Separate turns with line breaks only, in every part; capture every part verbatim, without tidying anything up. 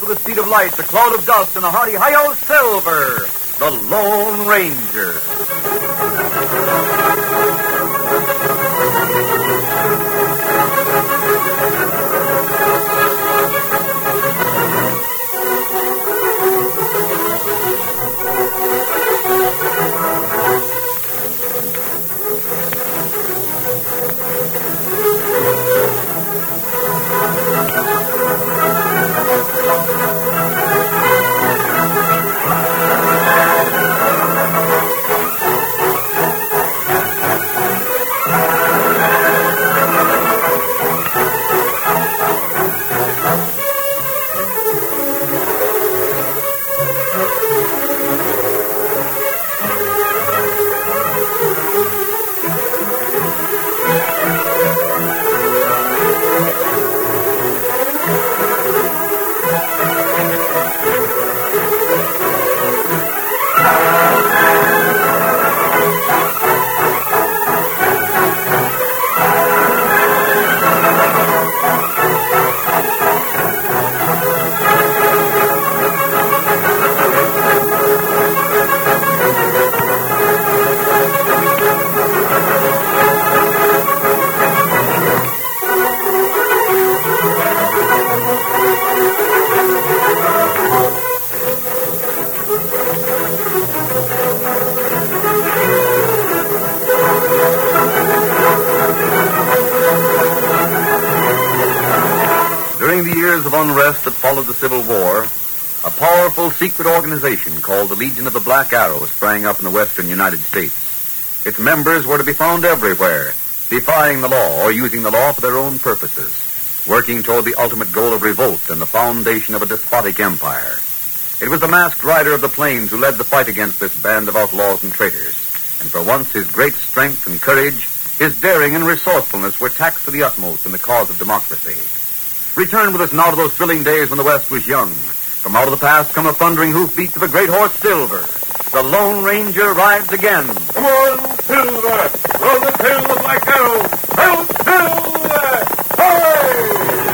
with the speed of light, the cloud of dust, and a hearty hi-yo Silver, the Lone Ranger. Of unrest that followed the Civil War, a powerful secret organization called the Legion of the Black Arrow sprang up in the western United States. Its members were to be found everywhere, defying the law or using the law for their own purposes, working toward the ultimate goal of revolt and the foundation of a despotic empire. It was the masked rider of the plains who led the fight against this band of outlaws and traitors, and for once his great strength and courage, his daring and resourcefulness were taxed to the utmost in the cause of democracy. Return with us now to those thrilling days when the West was young. From out of the past come the thundering hoofbeats of a great horse, Silver. The Lone Ranger rides again.
Come on, Silver! Throw the tail of the Black Arrow! Hail, Silver! Hooray!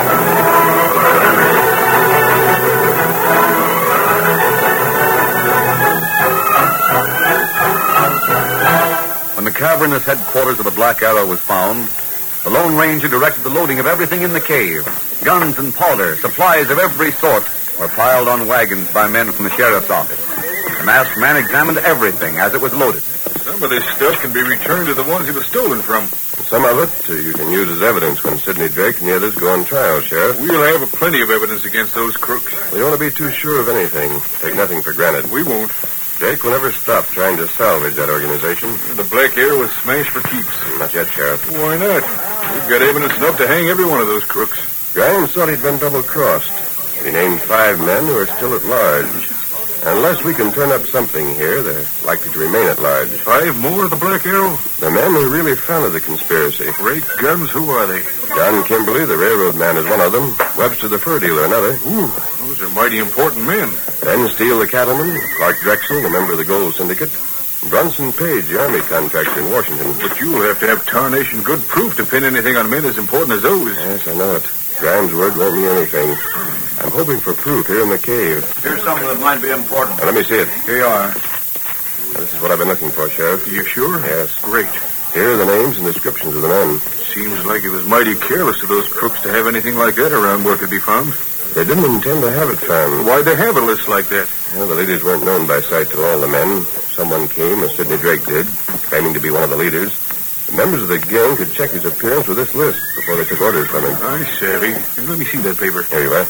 When the cavernous headquarters of the Black Arrow was found, the Lone Ranger directed the loading of everything in the cave. Guns and powder, supplies of every sort, were piled on wagons by men from the sheriff's office. The masked man examined everything as it was loaded.
Some of this stuff can be returned to the ones it was stolen from.
Some of it uh, you can use as evidence when Sidney Drake and the others go on trial, Sheriff.
We'll have plenty of evidence against those crooks.
We don't want to be too sure of anything. Take nothing for granted.
We won't.
Drake will never stop trying to salvage that organization.
The Black Arrow was smashed for keeps.
Not yet, Sheriff.
Why not? We've got evidence enough to hang every one of those crooks.
Grimes thought he'd been double-crossed. He named five men who are still at large. Unless we can turn up something here, they're likely to remain at large.
Five more of the Black Arrow?
The men who really founded the conspiracy.
Great guns, who are they?
John Kimberly, the railroad man, is one of them. Webster, the fur dealer, another.
Ooh, those are mighty important men.
Ben Steele, the cattleman. Clark Drexel, the member of the Gold Syndicate. Brunson Page, the army contractor in Washington.
But you'll have to have tarnation good proof to pin anything on men as important as those.
Yes, I know it. Grimes' word won't mean anything. I'm hoping for proof here in the cave.
Here's something that might be important.
Now, let me see it.
Here you are.
Now, this is what I've been looking for, Sheriff.
You sure?
Yes.
Great.
Here are the names and descriptions of the men.
Seems like it was mighty careless of those crooks to have anything like that around where it could be found.
They didn't intend to have it found.
Why'd they have a list like that?
Well, the leaders weren't known by sight to all the men. Someone came, as Sidney Drake did, claiming to be one of the leaders. The members of the gang could check his appearance with this list before they took orders from him.
I savvy. Let me see that paper.
Here you are.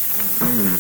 Hmm.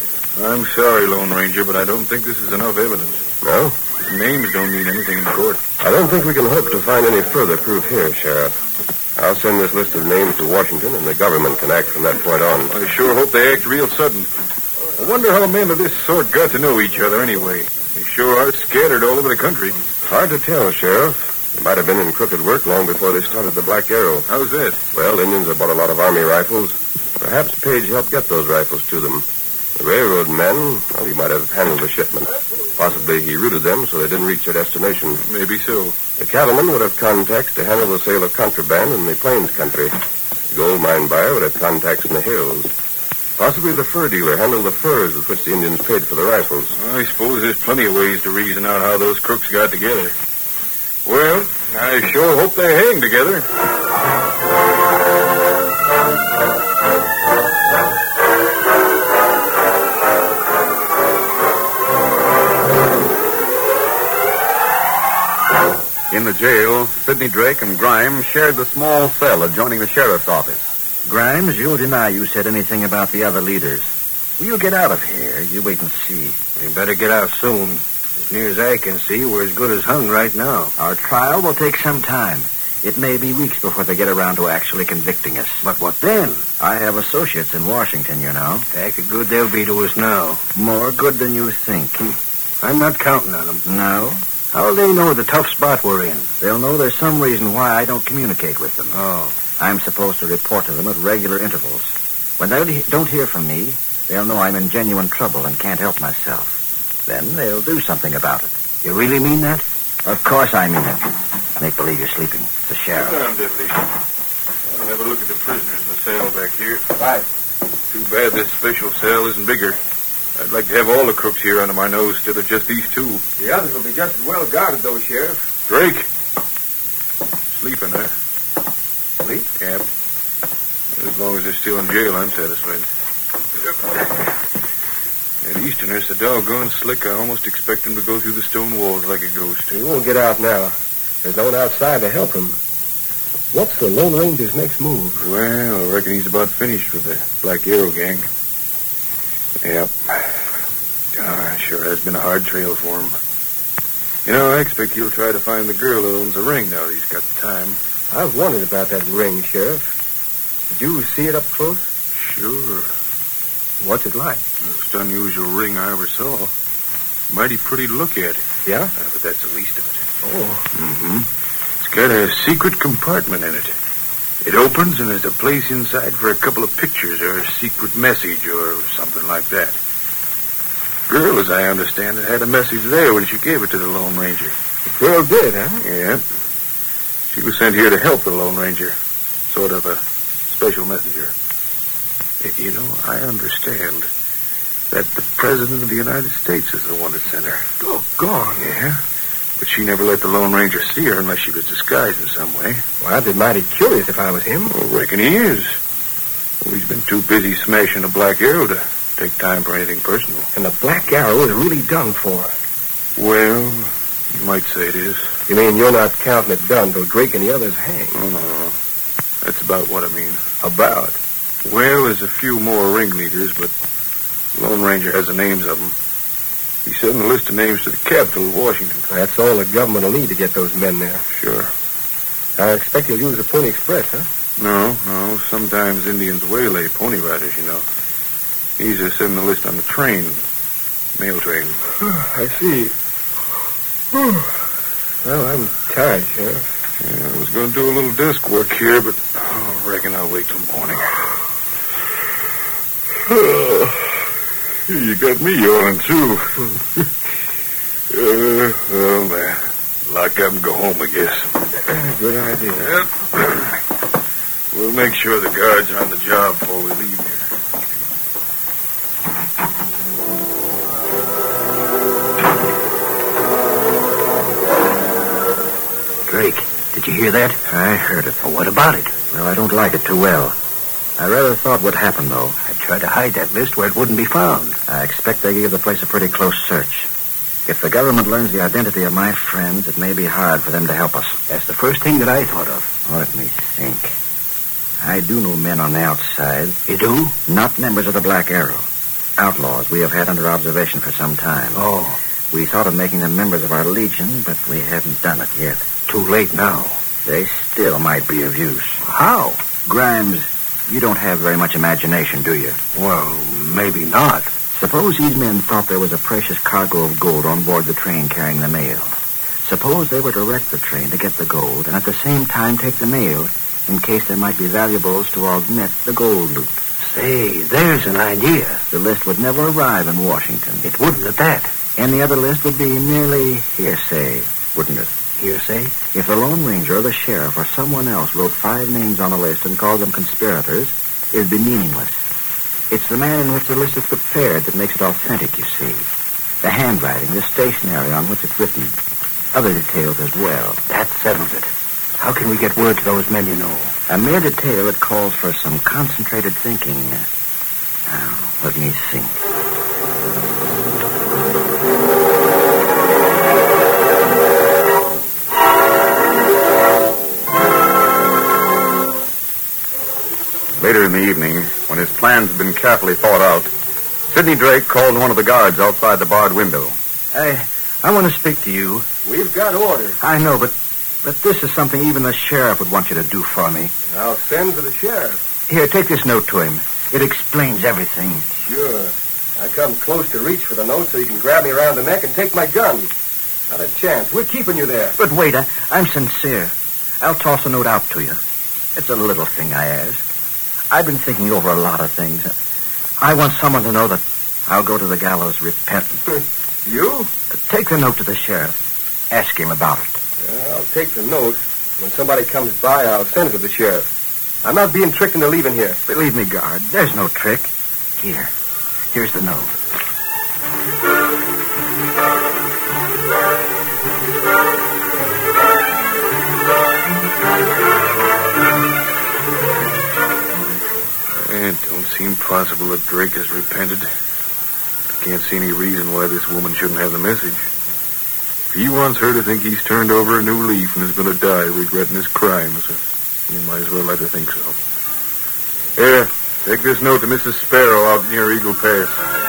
I'm sorry, Lone Ranger, but I don't think this is enough evidence.
No?
Names don't mean anything in court.
I don't think we can hope to find any further proof here, Sheriff. I'll send this list of names to Washington, and the government can act from that point on.
I sure hope they act real sudden. I wonder how men of this sort got to know each other anyway. They sure are scattered all over the country.
Hard to tell, Sheriff. They might have been in crooked work long before they started the Black Arrow.
How's that?
Well, Indians have bought a lot of army rifles. Perhaps Page helped get those rifles to them. The railroad men, well, he might have handled the shipment. Possibly he routed them so they didn't reach their destination.
Maybe so.
The cattleman would have contacts to handle the sale of contraband in the plains country. The gold mine buyer would have contacts in the hills. Possibly the fur dealer handled the furs with which the Indians paid for the rifles.
I suppose there's plenty of ways to reason out how those crooks got together. Well, I sure hope they hang together.
In the jail, Sidney Drake and Grimes shared the small cell adjoining the sheriff's office.
Grimes, you'll deny you said anything about the other leaders. Will you get out of here? You wait and see.
We better get out soon. As near as I can see, we're as good as hung right now.
Our trial will take some time. It may be weeks before they get around to actually convicting us.
But what then?
I have associates in Washington, you know.
Heck of good they'll be to us now.
More good than you think.
I'm not counting on them.
No?
How'll they know the tough spot we're in?
They'll know there's some reason why I don't communicate with them.
Oh.
I'm supposed to report to them at regular intervals. When they don't hear from me, they'll know I'm in genuine trouble and can't help myself. Then they'll do something about it.
You really mean that?
Of course I mean it. Make believe you're sleeping. The sheriff.
Sit down, Deputy. I'll have a look at the prisoners in the cell back here.
Right.
Too bad this special cell isn't bigger. I'd like to have all the crooks here under my nose instead of just these two.
The others will be just as well guarded, though, Sheriff.
Drake. Sleeping, huh?
Sleep?
Yep. As long as they're still in jail, I'm satisfied. That Easterner's so doggone slick, I almost expect him to go through the stone walls like a ghost.
He won't get out now. There's no one outside to help him. What's the Lone Ranger's next move?
Well, I reckon he's about finished with the Black Arrow gang. Yep. Ah, sure has been a hard trail for him. You know, I expect he'll try to find the girl that owns the ring now that he's got the time.
I've wondered about that ring, Sheriff. Did you see it up close?
Sure.
What's it like?
Most unusual ring I ever saw. Mighty pretty to look at.
Yeah?
Uh, but that's the least of it.
Oh.
Mm-hmm. It's got a secret compartment in it. It opens and there's a place inside for a couple of pictures or a secret message or something like that. Girl, as I understand it, had a message there when she gave it to the Lone Ranger.
The girl did, huh?
Yeah. She was sent here to help the Lone Ranger. Sort of a special messenger. You know, I understand that the President of the United States is the one that sent her.
Doggone.
Yeah. But she never let the Lone Ranger see her unless she was disguised in some way.
Well, I'd be mighty curious if I was him.
Well, I reckon he is. Well, he's been too busy smashing the Black Arrow to take time for anything personal.
And the Black Arrow is really done for.
Well, you might say it is.
You mean you're not counting it done till Drake and the others hang?
Oh, no. That's about what I mean.
About?
Well, there's a few more ringleaders, but Lone Ranger has the names of them. He sent a list of names to the capital of Washington.
That's all the government will need to get those men there.
Sure.
I expect you'll use the Pony Express, huh?
No, no. Sometimes Indians waylay pony riders, you know. He's just sending the list on the train. Mail train.
I see. Well, I'm tired, Sheriff.
Yeah, I was going to do a little desk work here, but oh, I reckon I'll wait till morning. You got me yawning, too. uh, well, man. Lock up and go home, I guess.
Good idea.
Yep. We'll make sure the guards are on the job before we leave here.
Drake, did you hear that?
I heard it.
Well, what about it?
Well, I don't like it too well. I rather thought what happened, though.
I tried to hide that list where it wouldn't be found.
I expect they gave the place a pretty close search. If the government learns the identity of my friends, it may be hard for them to help us.
That's the first thing that I thought of.
Let me think. I do know men on the outside.
You do?
Not members of the Black Arrow. Outlaws we have had under observation for some time.
Oh.
We thought of making them members of our legion, but we haven't done it yet.
Too late now.
They still might be of use.
How?
Grimes, you don't have very much imagination, do you?
Well, maybe not.
Suppose these men thought there was a precious cargo of gold on board the train carrying the mail. Suppose they were to wreck the train to get the gold and at the same time take the mail in case there might be valuables to augment the gold loot.
Say, there's an idea.
The list would never arrive in Washington.
It wouldn't at that.
Any other list would be merely hearsay, wouldn't it?
Hearsay?
If the Lone Ranger or the sheriff or someone else wrote five names on a list and called them conspirators, it'd be meaningless. It's the manner in which the list is prepared that makes it authentic, you see. The handwriting, the stationery on which it's written, other details as well.
That settles it. How can we get word to those men you know?
A mere detail that calls for some concentrated thinking. Now, let me think.
Later in the evening, when his plans had been carefully thought out, Sidney Drake called one of the guards outside the barred window.
I, I want to speak to you.
We've got orders.
I know, but, but this is something even the sheriff would want you to do for me.
I'll send for the sheriff.
Here, take this note to him. It explains everything.
Sure. I come close to reach for the note so you can grab me around the neck and take my gun. Not a chance. We're keeping you there.
But wait, I, I'm sincere. I'll toss the note out to you. It's a little thing I ask. I've been thinking over a lot of things. I want someone to know that I'll go to the gallows repentant.
You?
Take the note to the sheriff. Ask him about it.
Uh, I'll take the note. When somebody comes by, I'll send it to the sheriff. I'm not being tricked into leaving here.
Believe me, guard, there's no trick. Here. Here's the note.
It don't seem possible that Drake has repented. I can't see any reason why this woman shouldn't have the message. If he wants her to think he's turned over a new leaf and is going to die regretting his crimes, he might as well let her think so. Here, take this note to Missus Sparrow out near Eagle Pass.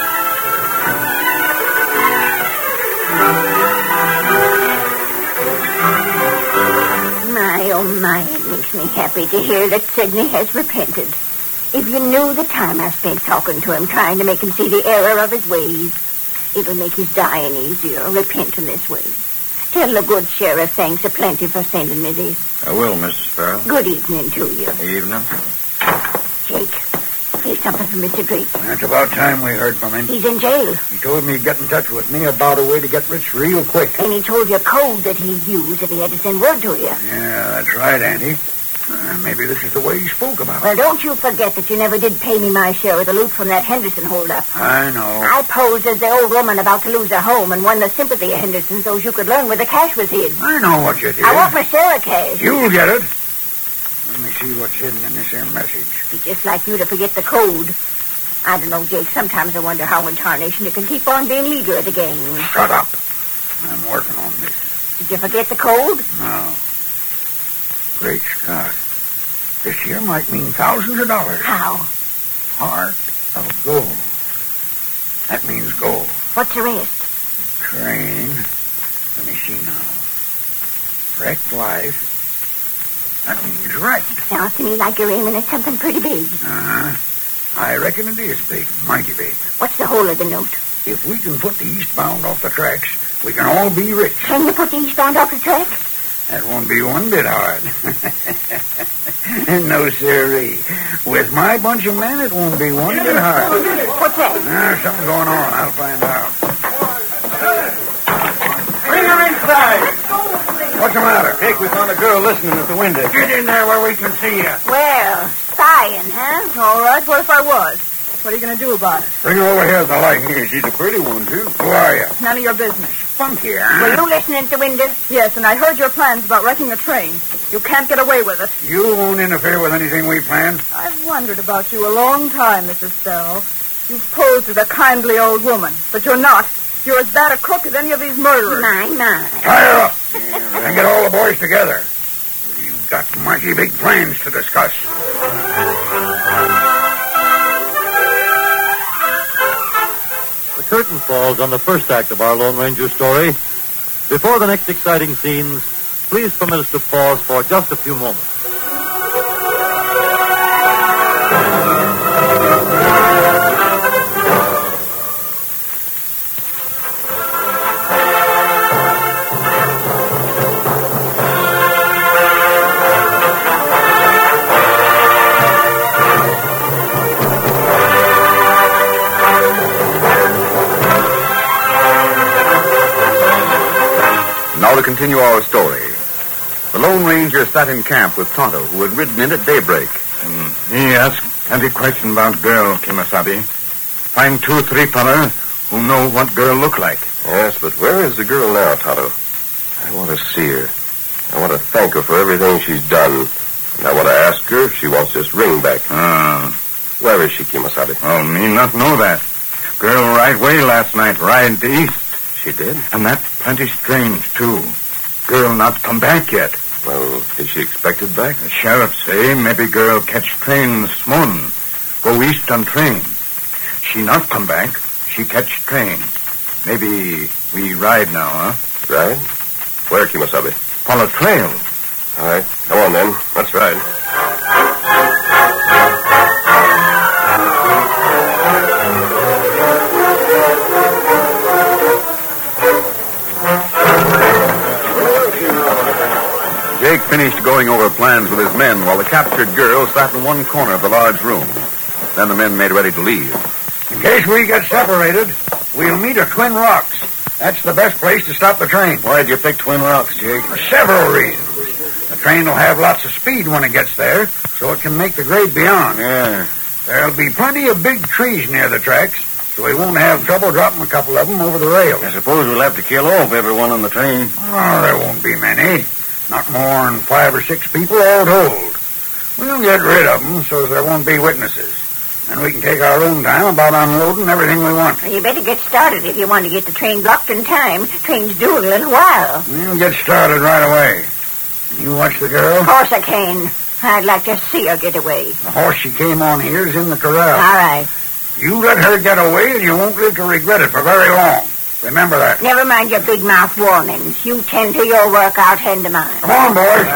My, oh my, it makes me happy to hear that Sidney has repented. If you knew the time I've spent talking to him, trying to make him see the error of his ways, it'll make his dying easier, repenting this way. Tell the good sheriff thanks aplenty for sending me this.
I will, Missus Sparrow.
Good evening to you.
Evening.
Jake, here's something from Mister Drake.
It's about time we heard from him.
He's in jail.
He told me he'd get in touch with me about a way to get rich real quick.
And he told you a code that he'd use if he had to send word to you.
Yeah, that's right, Auntie. Uh, maybe this is the way he spoke about it.
Well, don't you forget that you never did pay me my share of the loot from that Henderson holdup.
I know.
I posed as the old woman about to lose her home and won the sympathy of Henderson so you could learn where the cash was hid.
I know what you did.
I want my share of cash.
You'll get it. Let me see what's hidden in this here message.
Be just like you to forget the code. I don't know, Jake. Sometimes I wonder how in tarnation you can keep on being leader of the gang.
Shut up. I'm working on this.
Did you forget the code?
No. Great Scott. This here might mean thousands of dollars.
How?
Heart of gold. That means gold.
What's the rest?
Train. Let me see now. Wrecked life. That means wrecked.
Sounds to me like you're aiming at something pretty big.
Uh-huh. I reckon it is big. Mighty big.
What's the whole of the note?
If we can put the eastbound off the tracks, we can all be rich.
Can you put the eastbound off the track?
That won't be one bit hard. No, sirree. With my bunch of men, it won't be one bit hard.
What's that?
There's something going on. I'll find out.
Bring her inside.
What's the matter?
Jake, we found a girl listening at the window.
Get in there where we can see you.
Well, spying, huh?
All right, what if I was? What are you going to do about it?
Bring her over here to the light. Here, she's a pretty one, too. Who are you?
None of your business.
Funky,
Were
huh?
you listening at the window?
Yes, and I heard your plans about wrecking a train. You can't get away with it.
You won't interfere with anything we plan.
I've wondered about you a long time, Missus Sparrow. You've posed as a kindly old woman, but you're not. You're as bad a crook as any of these murderers.
My, my.
Tie her up and get all the boys together. We've got mighty big plans to discuss.
The curtain falls on the first act of our Lone Ranger story. Before the next exciting scenes, please permit us to pause for just a few moments.
Now to continue our story. The Lone Ranger sat in camp with Tonto, who had ridden in at daybreak.
Hmm. Yes? Plenty question about girl, Kimasabi. Find two or three fella who know what girl look like.
Yes, but where is the girl now, Tonto? I want to see her. I want to thank her for everything she's done. And I want to ask her if she wants this ring back.
Ah.
Where is she, Kimasabi?
Oh, me not know that. Girl right way last night, ride to east.
She did?
And that's plenty strange, too. Girl not come back yet.
Well, is she expected back?
The sheriff say maybe girl catch train this morning. Go east on train. She not come back. She catch train. Maybe we ride now, huh?
Ride? Where, Kimasabi?
Follow trail.
All right. Come on, then. Let's ride.
Jake finished going over plans with his men while the captured girl sat in one corner of the large room. Then the men made ready to leave.
In case we get separated, we'll meet at Twin Rocks. That's the best place to stop the train.
Why'd you pick Twin Rocks, Jake?
For several reasons. The train will have lots of speed when it gets there, so it can make the grade beyond.
Yeah.
There'll be plenty of big trees near the tracks, so we won't have trouble dropping a couple of them over the rails.
I suppose we'll have to kill off everyone on the train.
Oh, there won't be many. Not more than five or six people all told. We'll get rid of them so there won't be witnesses. And we can take our own time about unloading everything we want.
Well, you better get started if you want to get the train blocked in time. Train's due in a little while.
We'll get started right away. You watch the girl?
Of course I can. I'd like to see her get away.
The horse she came on here is in the corral.
All right.
You let her get away and you won't live to regret it for very long. Remember that.
Never mind your big mouth warnings. You tend to your work, I'll tend to mine.
Come on, boys.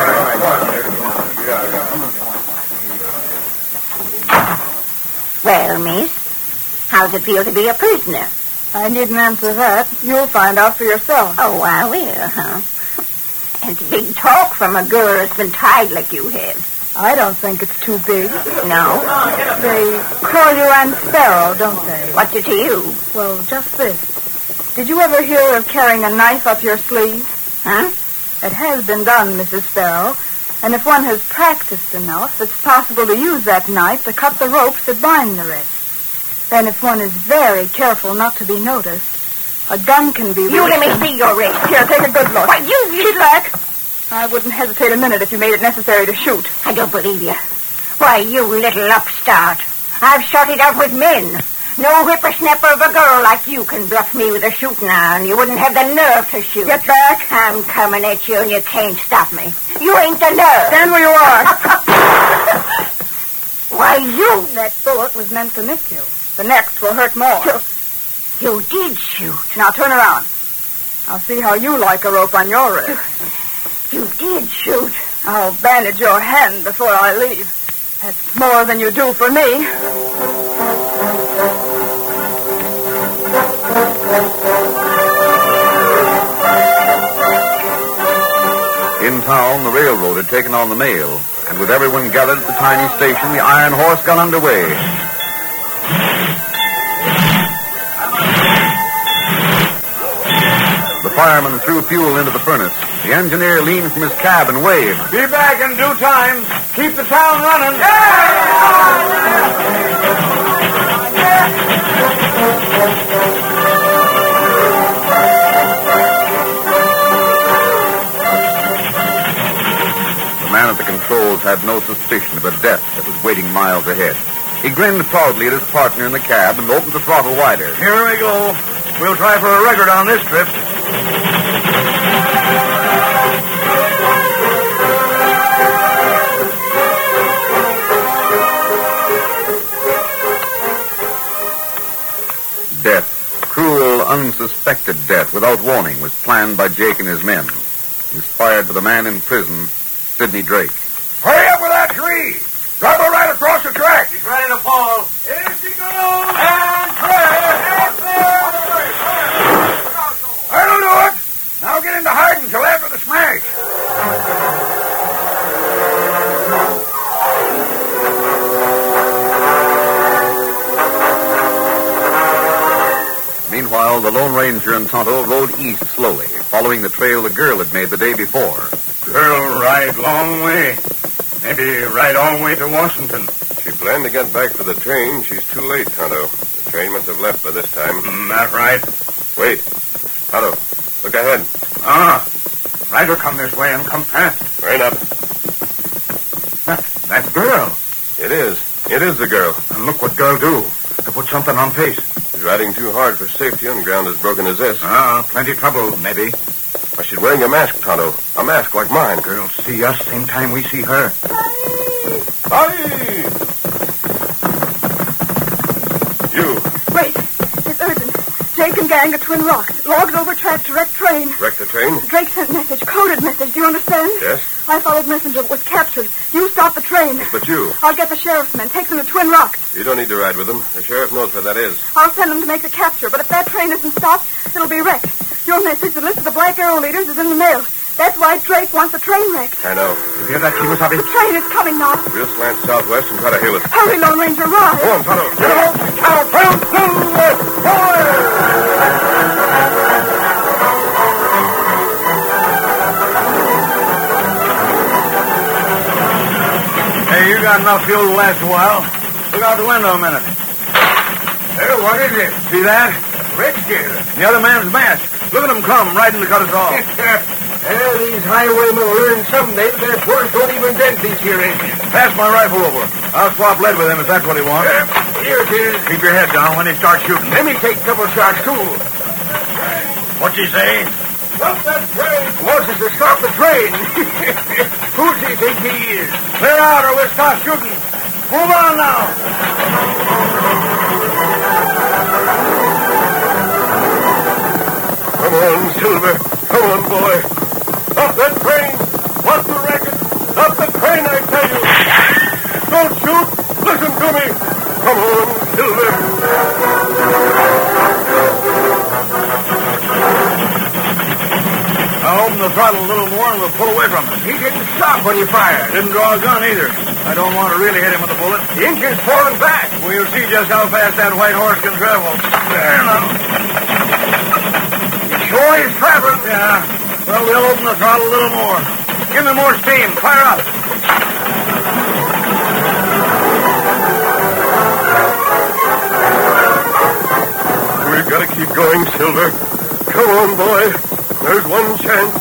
Well, miss, how's it feel to be a prisoner?
I needn't answer that. You'll find out for yourself.
Oh, I will, huh? It's big talk from a girl that's been tied like you have.
I don't think it's too big.
No?
They call you Ann Sparrow, don't they?
What's it to you?
Well, just this. Did you ever hear of carrying a knife up your sleeve?
Huh?
It has been done, Missus Sparrow. And if one has practiced enough, it's possible to use that knife to cut the ropes that bind the wrist. Then if one is very careful not to be noticed, a gun can be...
You let me see your wrist.
Here, take a good look.
Why, you...
Keep back. I wouldn't hesitate a minute if you made it necessary to shoot.
I don't believe you. Why, you little upstart. I've shot it out with men. No whippersnapper of a girl like you can bluff me with a shooting iron. You wouldn't have the nerve to shoot.
Get back.
I'm coming at you and you can't stop me. You ain't the nerve.
Stand where you are.
Why, you...
That bullet was meant to miss you. The next will hurt more.
You, you did shoot.
Now turn around. I'll see how you like a rope on your wrist.
You did shoot.
I'll bandage your hand before I leave. That's more than you do for me.
In town, the railroad had taken on the mail, and with everyone gathered at the tiny station, the iron horse got underway. The fireman threw fuel into the furnace. The engineer leaned from his cab and waved.
Be back in due time. Keep the town running.
The man at the controls had no suspicion of a death that was waiting miles ahead. He grinned proudly at his partner in the cab and opened the throttle wider.
Here we go. We'll try for a record on this trip.
Death, cruel, unsuspected death, without warning, was planned by Jake and his men. Inspired by the man in prison, Sidney Drake.
Hurry up with that tree. Drive her right across the track.
She's ready to fall.
Here she goes. And clear. That'll do it. Now get into hiding until after the smash.
Meanwhile, the Lone Ranger and Tonto rode east slowly, following the trail the girl had made the day before.
Girl ride long way. Maybe ride all the way to Washington.
She
planned to get back for the train, she's too late, Tonto. The train must have left by this time.
Mm, that right?
Wait. Tonto, look ahead.
Ah. Rider come this way and come fast.
Rain up.
That, that girl.
It is. It is the girl.
And look what girl do. To put something on face.
He's riding too hard for safety on ground as broken as this.
Ah, plenty trouble, maybe.
Why, she's wearing a mask, Tonto. A mask like mine.
Girl see us same time we see her.
Aye! You.
Wait. It's urgent. Jake and gang at Twin Rocks. Logs over track to wreck train.
Wreck the train?
Drake sent message. Coded message. Do you understand?
Yes.
I followed messenger. Was captured. You stop the train.
But you.
I'll get the sheriff's men. Take them to Twin Rocks.
You don't need to ride with them. The sheriff knows where that is.
I'll send them to make the capture. But if that train isn't stopped, it'll be wrecked. Your message, the list of the Black Arrow leaders, is in the mail. That's why Drake wants the train wrecked.
I know.
You hear that, Kimasabi?
The train is coming now.
We'll slant southwest and try to hail it.
Hurry, Lone Ranger, ride.
Go on, Tonto.
Get out! Out! Out! Hey, you got enough fuel to last a while. Look out the window a minute. Hey, what is it? See that? Redskin. The other man's mask. Look at him come, riding to cut us off.
Well, these highwaymen will learn someday that their force don't even dent these here engines.
Pass my rifle over. I'll swap lead with him if that's what he wants.
Uh, here it is.
Keep your head down when he starts shooting.
Let me take a couple shots, too.
What's he say?
Stop that train. Wants us to stop the train. Who does he think he is?
Clear out or we'll start shooting. Move on now.
Come on, Silver. Come on, boy. Stop that train. What's the racket? Stop the train, I tell you. Don't shoot. Listen to me. Come on, Silver.
I'll open the throttle a little more and we'll pull away from him.
He didn't stop when you fired.
Didn't draw a gun either. I don't want to really hit him with a bullet.
The engine's falling back.
We'll see just how fast that white horse can travel. There now.
Sure he's traveling.
Yeah. Well, we'll open the throttle a little more. Give me more steam. Fire up.
We've got to keep going, Silver. Come on, boy. There's one chance.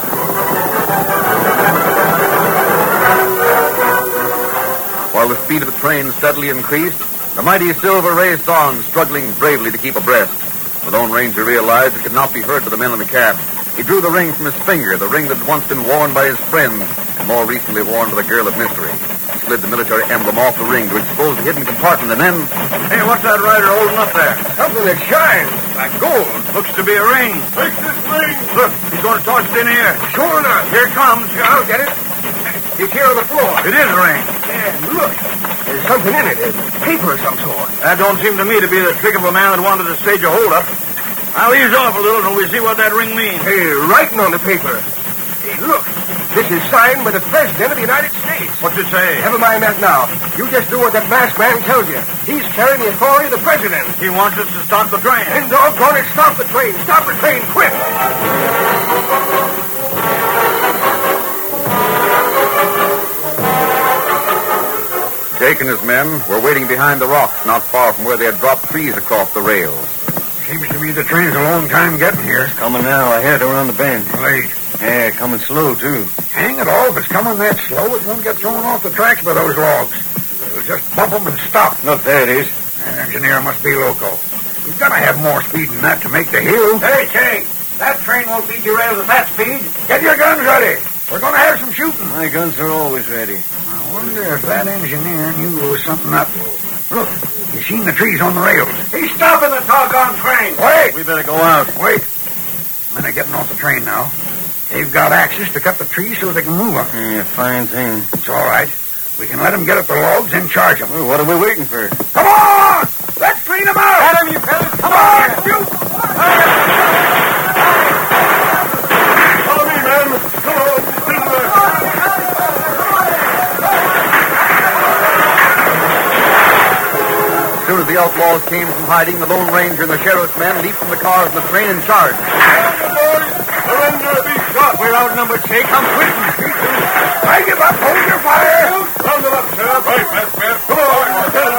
While the speed of the train steadily increased, the mighty Silver raced on, struggling bravely to keep abreast. The Lone Ranger realized it could not be heard to the men in the cab. He drew the ring from his finger, the ring that had once been worn by his friend, and more recently worn by the girl of mystery. He slid the military emblem off the ring to expose the hidden compartment, and then...
Hey, what's that rider holding up there?
Something that shines like gold.
Looks to be a ring.
Take this ring.
Look, he's going to toss it in the air.
Sure enough.
Here it comes.
I'll get it. It's here on the floor.
It is a ring.
Yeah, look. There's something in it. There's paper of some sort.
That don't seem to me to be the trick of a man that wanted to stage a holdup. I'll ease off a little till we see what that ring means.
Hey, writing on the paper. Hey, look. This is signed by the President of the United States.
What's it say?
Never mind that now. You just do what that masked man tells you. He's carrying the authority of the President.
He wants us to stop the train.
And doggone it, stop the train. Stop the train, quick.
Jake and his men were waiting behind the rocks, not far from where they had dropped trees across the rails.
Seems to me the train's a long time getting here.
It's coming now, ahead around the bend.
Late.
Yeah, coming slow, too.
Hang it all, if it's coming that slow, it won't get thrown off the tracks by those logs. We'll just bump them and stop.
Look, there it is.
That engineer must be loco. He's got to have more speed than that to make the hill. Hey, Jake, that train won't beat your rails at that speed. Get your guns ready. We're going to have some shooting.
My guns are always ready.
I wonder if that engineer knew there was something up. Look, you seen the trees on the rails. He's stopping the doggone train. Wait.
We better go out.
Wait. Men are getting off the train now. They've got axes to cut the trees so they can move them.
Yeah, fine thing.
It's all right. We can let them get at the logs and charge them.
Well, what are we waiting for?
Come on! Let's clean them out!
Get him, you fellas!
Come on! Shoot!
Follow me, men. Come on, Silver.
As soon as the outlaws came from hiding, the Lone Ranger and the sheriff's men leaped from the cars and the train and charged.
Surrender, be shot.
We're outnumbered, Jake. I'm quitting. I give up. Hold your fire.
Round them up, Sheriff. Right, Master. Come on.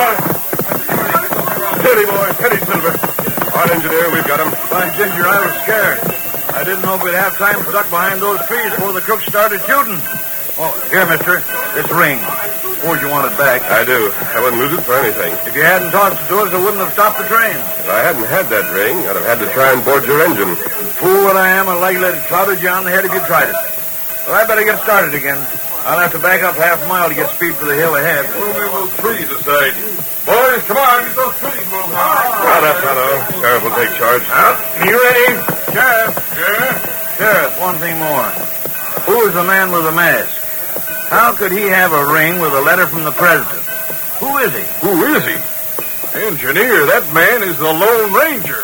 have time stuck behind those trees before the crooks started shooting. Oh, here, mister. This ring. Suppose you want it back.
I do. I wouldn't lose it for anything.
If you hadn't tossed it to us, I wouldn't have stopped the train.
If I hadn't had that ring, I'd have had to try and board your engine.
Fool that I am, I'd likely let it clouted you on the head if you tried it. Well, I better get started again. I'll have to back up half a mile to get speed for the hill ahead.
Move those trees aside. Boys, come on. Get those trees moved on.
Right up, Tonto. Sheriff will take charge.
Out. You ready? Sheriff. Sheriff. Sheriff, one thing more. Who is the man with the mask? How could he have a ring with a letter from the president? Who is he?
Who is he? Engineer, that man is the Lone Ranger.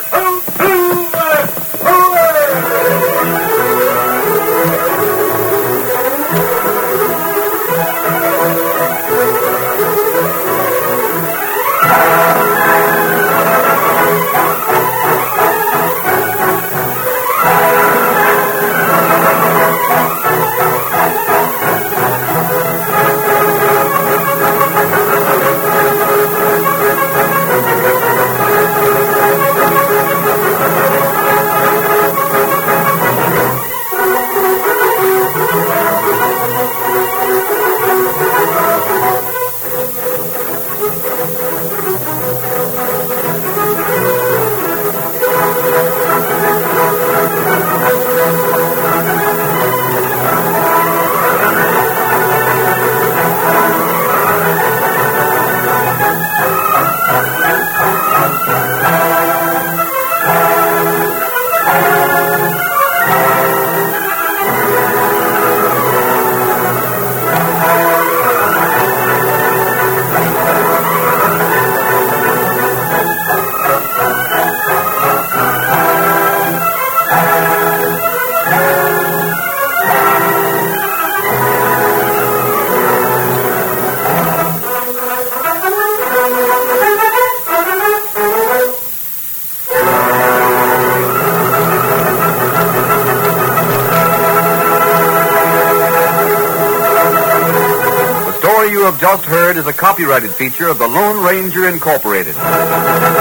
You have just heard is a copyrighted feature of the Lone Ranger Incorporated.